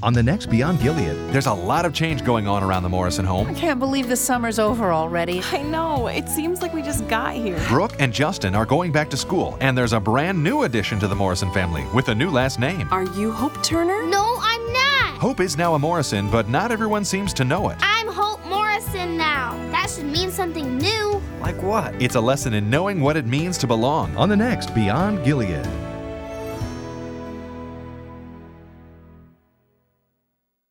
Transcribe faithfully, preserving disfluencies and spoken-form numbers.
On the next Beyond Gilead, There's a lot of change going on around the Morrison I home. can't believe the summer's over already. I know, it seems like we just got here. Brooke and Justin are going back to school, and there's a brand new addition to the Morrison family with a new last name. Are you Hope Turner? No, I'm not. Hope is now a Morrison, but not everyone seems to know it. I'm Hope Morrison now. That should mean something new. Like what? It's a lesson in knowing what it means to belong. on the next Beyond Gilead.